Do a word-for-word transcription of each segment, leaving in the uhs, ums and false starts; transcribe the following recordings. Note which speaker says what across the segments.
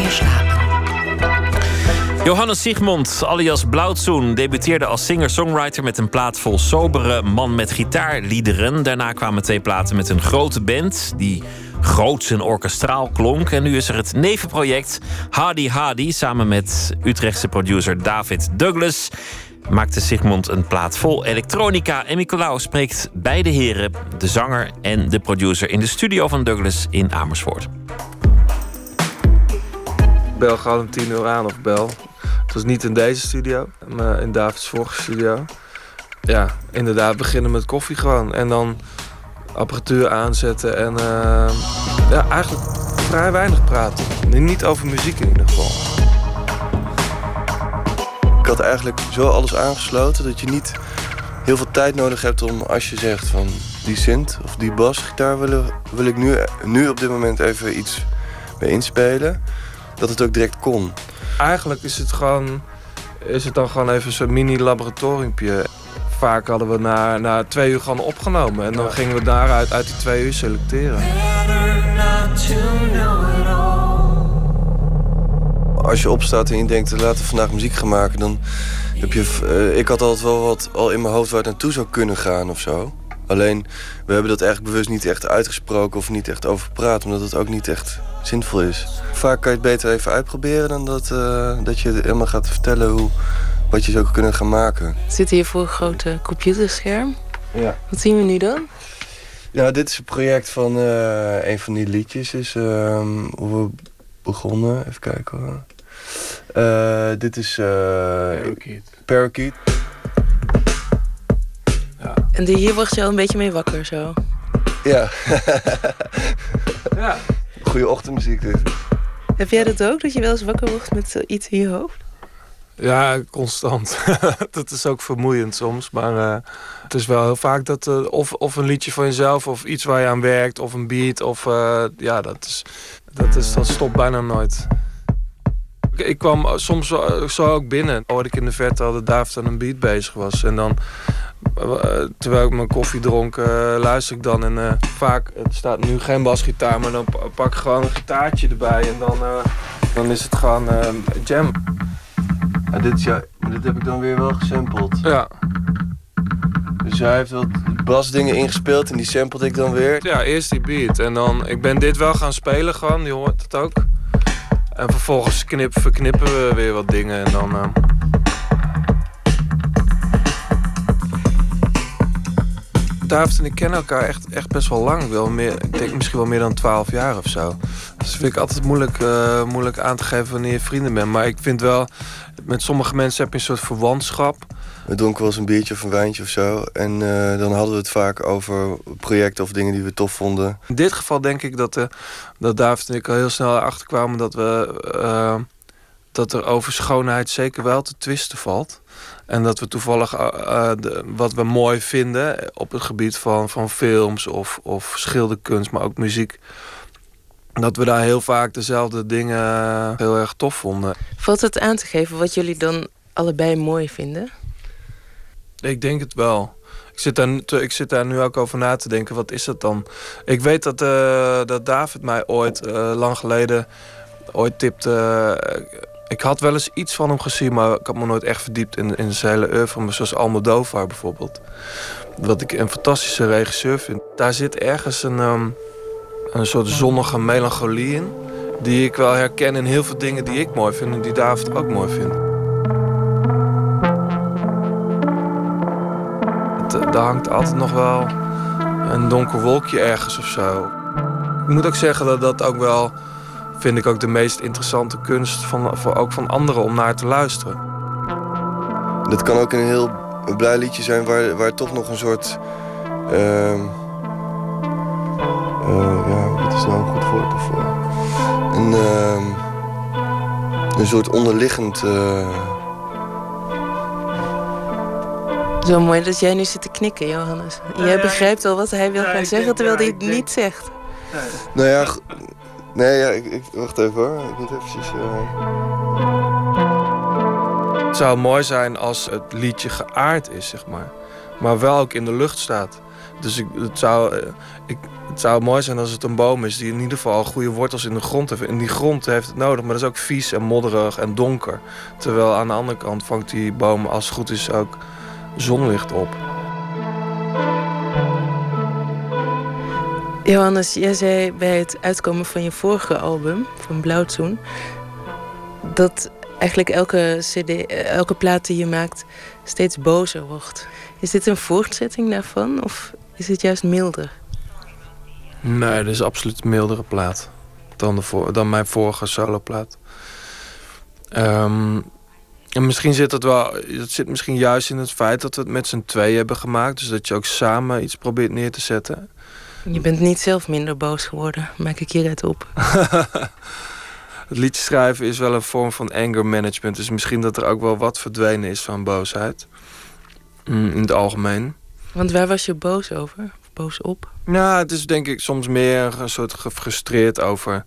Speaker 1: meer slapen.
Speaker 2: Johannes Siegmond, alias Blauwtsoen, debuteerde als singer-songwriter met een plaat vol sobere man met gitaarliederen. Daarna kwamen twee platen met een grote band die groots en orkestraal klonk. En nu is er het nevenproject Hadi Hadi. Samen met Utrechtse producer David Douglas maakte Siegmond een plaat vol elektronica. En Nicolaou spreekt beide heren, de zanger en de producer, in de studio van Douglas in Amersfoort.
Speaker 3: Bel gewoon om tien uur aan of bel. Het was niet in deze studio, maar in Davids vorige studio. Ja, inderdaad, beginnen met koffie gewoon. En dan apparatuur aanzetten en uh, ja, eigenlijk vrij weinig praten. Niet over muziek in ieder geval.
Speaker 4: Ik had eigenlijk zo alles aangesloten dat je niet heel veel tijd nodig hebt om, als je zegt van die synth of die basgitaar wil, wil ik nu, nu op dit moment even iets mee inspelen, dat het ook direct kon.
Speaker 3: Eigenlijk is het gewoon, is het dan gewoon even zo'n mini-laboratoriumpje. Vaak hadden we na, na twee uur gewoon opgenomen. En dan ja. gingen we daaruit uit die twee uur selecteren.
Speaker 4: Als je opstaat en je denkt, laten we vandaag muziek gaan maken, dan heb je... Uh, ik had altijd wel wat al in mijn hoofd waar het naartoe zou kunnen gaan of zo. Alleen, we hebben dat eigenlijk bewust niet echt uitgesproken of niet echt over gepraat, omdat het ook niet echt zinvol is. Vaak kan je het beter even uitproberen dan dat, uh, dat je helemaal gaat vertellen hoe, wat je zou kunnen gaan maken.
Speaker 5: We zitten hier voor een grote computerscherm.
Speaker 4: Ja.
Speaker 5: Wat zien we nu dan?
Speaker 4: Ja, dit is een project van uh, een van die liedjes. Is uh, hoe we begonnen. Even kijken hoor. Uh, dit is uh,
Speaker 3: Parakeet.
Speaker 4: Parakeet.
Speaker 5: Ja. En die, hier word je al een beetje mee wakker zo.
Speaker 4: Ja.
Speaker 3: Ja.
Speaker 4: Goeie ochtendmuziek dit.
Speaker 5: Heb jij dat ook, dat je wel eens wakker wordt met uh, iets in je hoofd?
Speaker 3: Ja, constant. Dat is ook vermoeiend soms. Maar uh, het is wel heel vaak dat uh, of, of een liedje van jezelf of iets waar je aan werkt of een beat. Of uh, ja, dat, is, dat, is, dat stopt bijna nooit. Ik, ik kwam soms zo, zo ook binnen. Hoorde ik in de verte al dat David aan een beat bezig was. En dan, uh, terwijl ik mijn koffie dronk, uh, luister ik dan. En uh, vaak, het staat nu geen basgitaar, maar dan pak ik gewoon een gitaartje erbij. En dan, uh, dan is het gewoon uh, jam.
Speaker 4: Ja, dit, ja, dit heb ik dan weer wel gesampled.
Speaker 3: Ja.
Speaker 4: Dus hij heeft wat basdingen ingespeeld en die sampled ik dan weer.
Speaker 3: Ja, eerst die beat. En dan, ik ben dit wel gaan spelen gewoon, die hoort het ook. En vervolgens knip, verknippen we weer wat dingen en dan... Uh... David en ik kennen elkaar echt, echt best wel lang. Wel meer, ik denk misschien wel meer dan twaalf jaar of zo. Dus vind ik altijd moeilijk, uh, moeilijk aan te geven wanneer je vrienden bent. Maar ik vind wel, met sommige mensen heb je een soort verwantschap.
Speaker 4: We dronken wel eens een biertje of een wijntje of zo. En uh, dan hadden we het vaak over projecten of dingen die we tof vonden.
Speaker 3: In dit geval denk ik dat, uh, dat David en ik al heel snel erachter kwamen dat, we, uh, dat er over schoonheid zeker wel te twisten valt. En dat we toevallig uh, de, wat we mooi vinden op het gebied van, van films of, of schilderkunst, maar ook muziek, dat we daar heel vaak dezelfde dingen heel erg tof vonden.
Speaker 5: Valt het aan te geven wat jullie dan allebei mooi vinden?
Speaker 3: Ik denk het wel. Ik zit, daar, ik zit daar nu ook over na te denken. Wat is dat dan? Ik weet dat, uh, dat David mij ooit, uh, lang geleden, ooit tipte. Uh, ik had wel eens iets van hem gezien, maar ik had me nooit echt verdiept in, in zijn hele oeuvre. Zoals Almodovar bijvoorbeeld. Wat ik een fantastische regisseur vind. Daar zit ergens een, um, een soort zonnige melancholie in. Die ik wel herken in heel veel dingen die ik mooi vind en die David ook mooi vindt. Daar hangt altijd nog wel een donker wolkje ergens of zo. Ik moet ook zeggen dat dat ook wel, vind ik ook de meest interessante kunst van, voor, ook van anderen om naar te luisteren.
Speaker 4: Dat kan ook een heel blij liedje zijn waar, waar toch nog een soort... Uh, uh, ja, wat is nou een goed woord ervoor? Een, uh, een soort onderliggend... Uh,
Speaker 5: Zo mooi dat jij nu zit te knikken, Johannes. Jij ja, begrijpt al wat hij wil ja, gaan zeggen, denk, terwijl ja, hij het denk... niet zegt.
Speaker 4: Nee. Nou ja, g- nee, ja, ik, ik, wacht even hoor. Ik moet eventjes... Uh...
Speaker 3: Het zou mooi zijn als het liedje geaard is, zeg maar. Maar wel ook in de lucht staat. Dus ik, het, zou, ik, het zou mooi zijn als het een boom is die in ieder geval goede wortels in de grond heeft. En die grond heeft het nodig, maar dat is ook vies en modderig en donker. Terwijl aan de andere kant vangt die boom, als het goed is, ook zonlicht op.
Speaker 5: Johannes, jij zei bij het uitkomen van je vorige album, van Blauwzoen, dat eigenlijk elke, cd, elke plaat die je maakt steeds bozer wordt. Is dit een voortzetting daarvan of is het juist milder?
Speaker 3: Nee, dit is absoluut een mildere plaat dan, de voor, dan mijn vorige soloplaat. Um, en misschien zit het wel, het zit misschien juist in het feit dat we het met z'n tweeën hebben gemaakt. Dus dat je ook samen iets probeert neer te zetten.
Speaker 5: Je bent niet zelf minder boos geworden, maak ik hieruit op.
Speaker 3: Het liedje schrijven is wel een vorm van anger management. Dus misschien dat er ook wel wat verdwenen is van boosheid. Mm, in het algemeen.
Speaker 5: Want waar was je boos over? Of boos op?
Speaker 3: Nou, het is denk ik soms meer een soort gefrustreerd over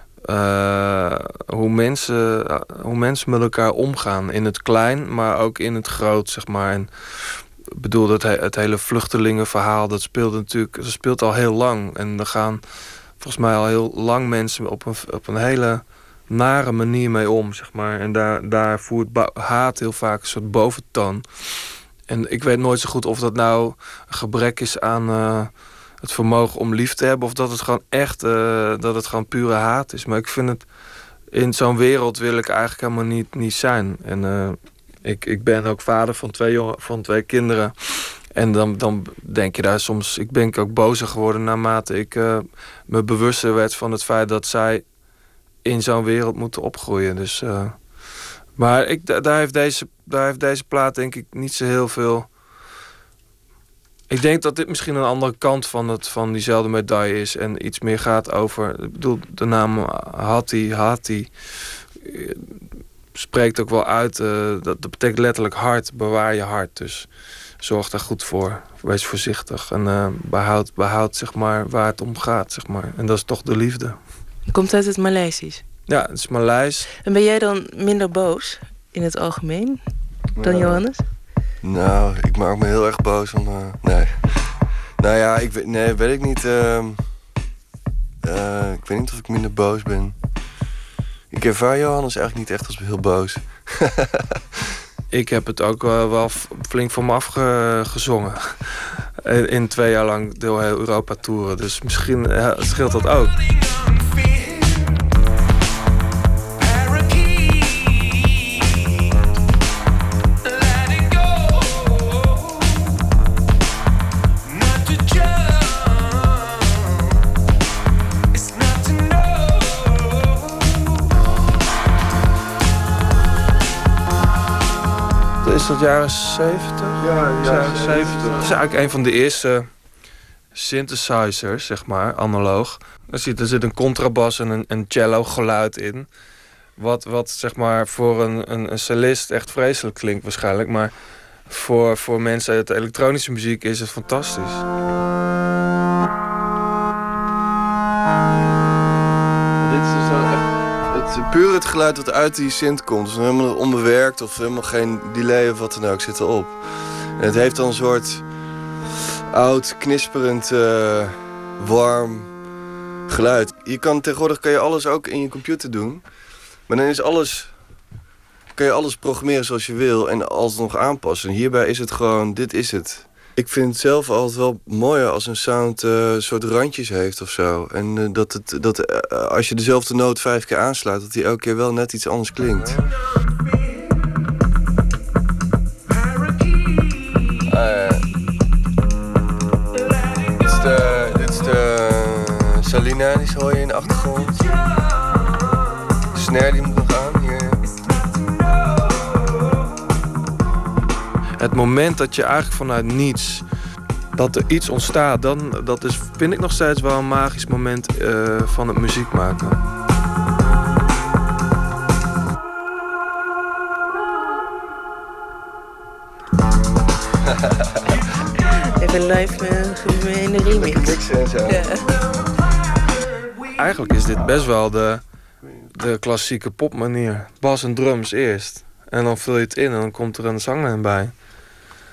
Speaker 3: uh, hoe, mensen, uh, hoe mensen met elkaar omgaan. In het klein, maar ook in het groot, zeg maar. En ik bedoel, dat he, het hele vluchtelingenverhaal, dat speelt natuurlijk, dat speelt al heel lang. En er gaan volgens mij al heel lang mensen op een, op een hele nare manier mee om, zeg maar. En daar, daar voert haat heel vaak een soort boventoon. En ik weet nooit zo goed of dat nou een gebrek is aan uh, het vermogen om lief te hebben, of dat het gewoon echt, uh, dat het gewoon pure haat is. Maar ik vind het, in zo'n wereld wil ik eigenlijk helemaal niet, niet zijn. En uh, ik, ik ben ook vader van twee, jongen, van twee kinderen. En dan, dan denk je daar soms, ik ben ook bozer geworden naarmate ik uh, me bewuster werd van het feit dat zij in zo'n wereld moeten opgroeien. Dus, uh, maar ik, daar, heeft deze, daar heeft deze plaat denk ik niet zo heel veel. Ik denk dat dit misschien een andere kant van, het, van diezelfde medaille is en iets meer gaat over, ik bedoel, de naam Hati, Hati spreekt ook wel uit, uh, dat, dat betekent letterlijk hart, bewaar je hart. Dus zorg daar goed voor, wees voorzichtig en uh, behoud, behoud zeg maar, waar het om gaat. Zeg maar. En dat is toch de liefde.
Speaker 5: Je komt uit het Maleisisch.
Speaker 3: Ja, het is Maleis.
Speaker 5: En ben jij dan minder boos in het algemeen dan
Speaker 4: Ja.
Speaker 5: Johannes?
Speaker 4: Nou, ik maak me heel erg boos om... Uh, nee. Nou ja, ik weet, nee, weet ik niet. Uh, uh, ik weet niet of ik minder boos ben. Ik ervaar Johannes eigenlijk niet echt als heel boos.
Speaker 3: Ik heb het ook uh, wel flink voor me afgezongen. In twee jaar lang door heel Europa toeren. Dus misschien uh, scheelt dat ook. Is dat jaren zeventig?
Speaker 4: Ja,
Speaker 3: jaren zeventig. Dat is eigenlijk een van de eerste synthesizers, zeg maar, analoog. Er zit, er zit een contrabas en een, een cello geluid in. Wat, wat zeg maar voor een, een, een cellist echt vreselijk klinkt waarschijnlijk. Maar voor, voor mensen uit de elektronische muziek is het fantastisch.
Speaker 4: Dit is dus wel echt... Het, puur het geluid dat uit die synth komt. Dus helemaal onbewerkt of helemaal geen delay of wat dan ook zit erop. En het heeft dan een soort oud, knisperend, uh, warm geluid. Je kan, tegenwoordig kan je alles ook in je computer doen. Maar dan is alles... kan je alles programmeren zoals je wil en alles nog aanpassen. En hierbij is het gewoon, dit is het. Ik vind het zelf altijd wel mooier als een sound uh, soort randjes heeft of zo. En uh, dat, het, dat uh, als je dezelfde noot vijf keer aanslaat, dat die elke keer wel net iets anders klinkt. Uh, dit is de, dit is de uh, Salina, die hoor je in de achtergrond. De snare die moet nog aan hier.
Speaker 3: Het moment dat je eigenlijk vanuit niets, dat er iets ontstaat, dan, dat is, vind ik nog steeds wel een magisch moment uh, van het muziek maken.
Speaker 5: Even live uh, in de remix.
Speaker 4: Mixen en zo.
Speaker 5: Ja.
Speaker 3: Eigenlijk is dit best wel de, de klassieke popmanier. Bas en drums eerst. En dan vul je het in en dan komt er een zanglijn bij.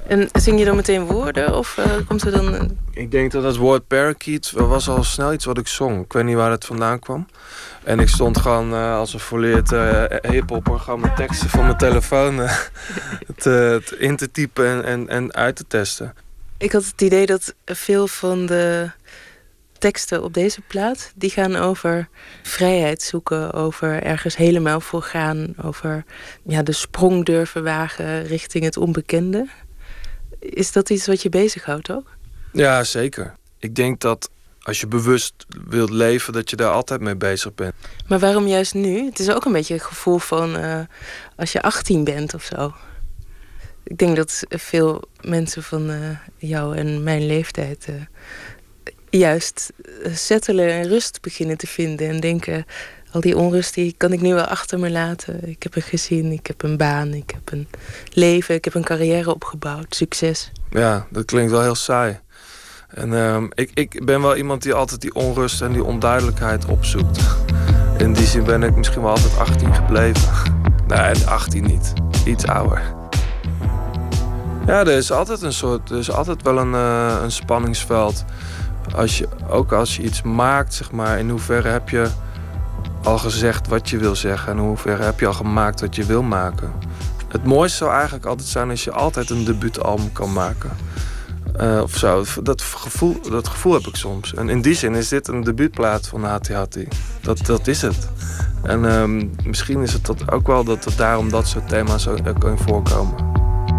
Speaker 5: En zing je dan meteen woorden of uh, komt er dan... Een...
Speaker 3: Ik denk dat het woord parakeet was al snel iets wat ik zong. Ik weet niet waar het vandaan kwam. En ik stond gewoon uh, als een volleerd uh, hiphopper gewoon mijn teksten van mijn telefoon uh, te, te in te typen en, en, en uit te testen.
Speaker 5: Ik had het idee dat veel van de teksten op deze plaat, die gaan over vrijheid zoeken, over ergens helemaal voor gaan, over ja, de sprong durven wagen richting het onbekende. Is dat iets wat je bezighoudt ook?
Speaker 3: Ja, zeker. Ik denk dat als je bewust wilt leven, dat je daar altijd mee bezig bent.
Speaker 5: Maar waarom juist nu? Het is ook een beetje het gevoel van uh, als je achttien bent of zo. Ik denk dat veel mensen van uh, jou en mijn leeftijd uh, juist settelen en rust beginnen te vinden. En denken, al die onrust die kan ik nu wel achter me laten. Ik heb een gezin, ik heb een baan, ik heb een leven, ik heb een carrière opgebouwd. Succes.
Speaker 3: Ja, dat klinkt wel heel saai. En uh, ik, ik ben wel iemand die altijd die onrust en die onduidelijkheid opzoekt. In die zin ben ik misschien wel altijd achttien gebleven. Nee, achttien niet. Iets ouder. Ja, er is altijd een soort, er is altijd wel een, uh, een spanningsveld. Als je, ook als je iets maakt, zeg maar, in hoeverre heb je al gezegd wat je wil zeggen en in hoeverre heb je al gemaakt wat je wil maken. Het mooiste zou eigenlijk altijd zijn als je altijd een debuutalbum kan maken. Uh, of zo. Dat gevoel, dat gevoel heb ik soms. En in die zin is dit een debuutplaat van Hatti Hatti. Dat, dat is het. En um, misschien is het dat ook wel dat het daarom dat soort thema's ook in voorkomen.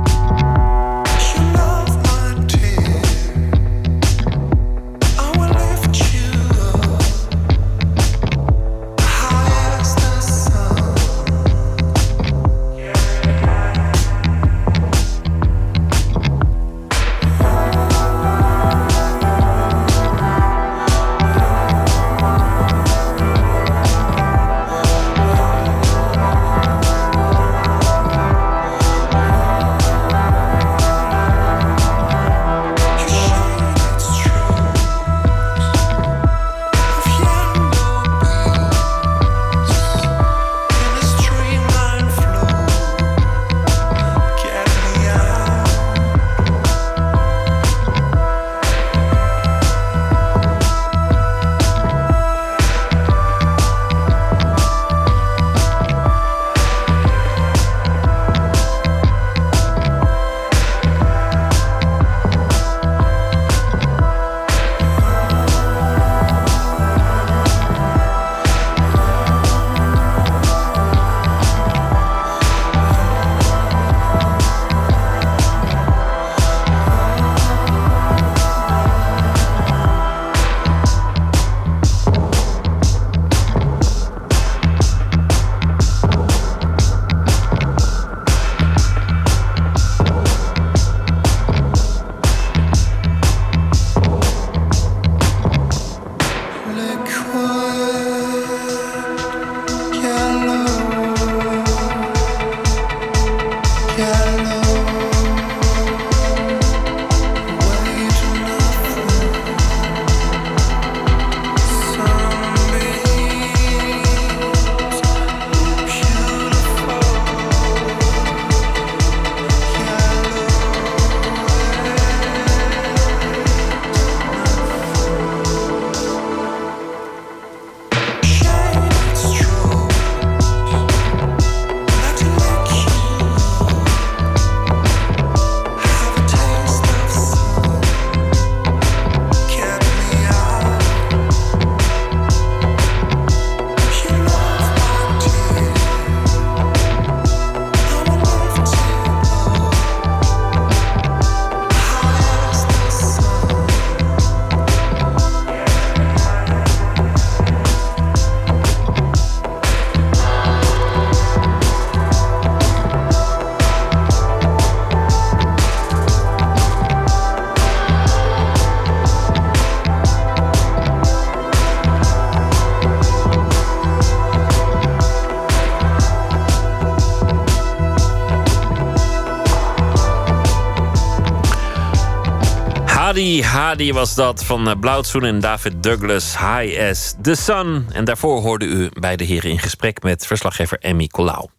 Speaker 2: Hadi Hadi was dat van Blauwtsoen en David Douglas, High as the Sun. En daarvoor hoorde u bij de heren in gesprek met verslaggever Emmy Colau.